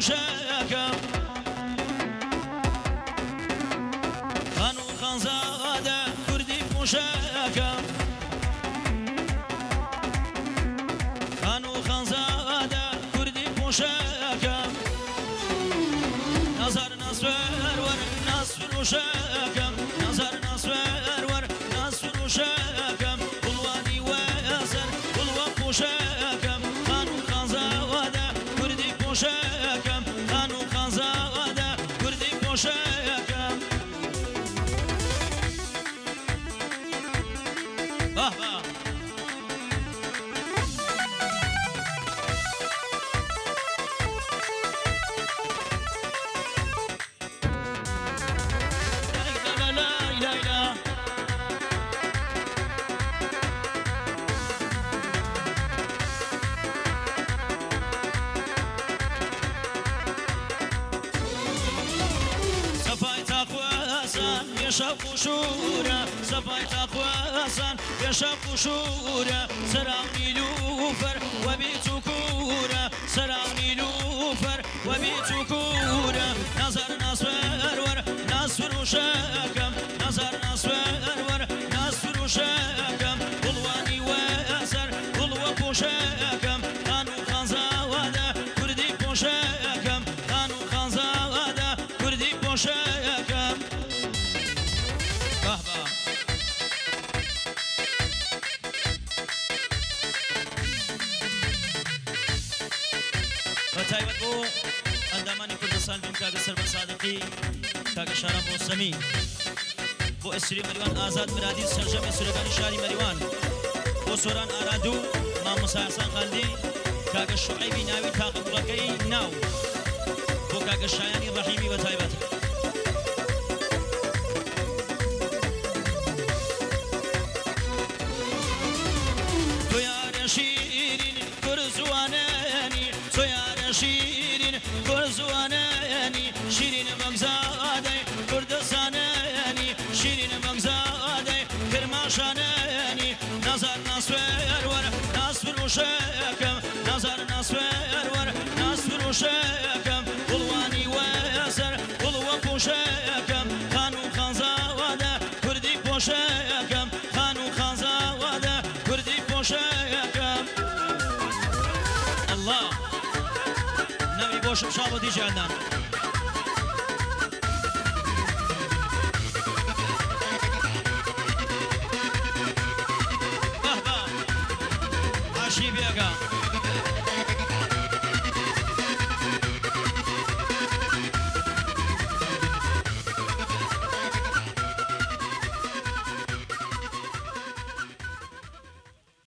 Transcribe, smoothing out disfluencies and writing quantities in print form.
پوشەکە خان و خانزادە کوردی پوشەکە خان و خانزادە کوردی پوشەکە نەزار ناسوێر ناس فروشەکەم نەزار ناسوێر ناس فروشەکەم گوڵوانی وەزەر گوڵوە پوشەکەم خان و خانزادە کوردی پوشەکەم خان و خانزادە کوردی پوشەکەم شەق و شورە سەفای تاخواسان پێشەق و شورە سەرام نیلوفەر وەبی چوکورە سەرام نیلوفەر وەبی چوکورە نەزار ناسوێر ناس فروشەکەم نەزار ناسوێر ناس فروشەکەم گوڵوانی وەزەر گوڵوە پوشەکەم خان و خانزادە کوردی پوشەکەم خان و خانزادە کوردی پوشەکەم بەتایبەت بۆ ئەندامانی کوردستان بیم کاگە سەربەر سادقی کاگە شاران بۆسەمی بۆ ئەسری مەریوان ئازاد مرادی سەرجەمی سورەکانی شاری مەریوان بۆ سۆران ئارادوو مامۆستا حەسان خاندی کاگە شوعەیبی ناوی تاقە کوڕەکەی ناو بۆ کاگە شایانی ڕەحیمی بەتایبەت شیرین گرزوانانی سویان شیرین گرزوانانی شیرین مغزادی کردستانانی شیرین مغزادی کرماشانانی نظر ناسوێر ناس فروشەکەم نظر ناسوێر ناس فروشەکەم گوڵوانی وەزەر گوڵوە پوشەکەم خان و خانزادە کوردی پۆشەکەم خان و خانزادە کوردی پۆشەکەم الله نەوی بۆشم شاڵ بۆ دیجانام عاشی بێگە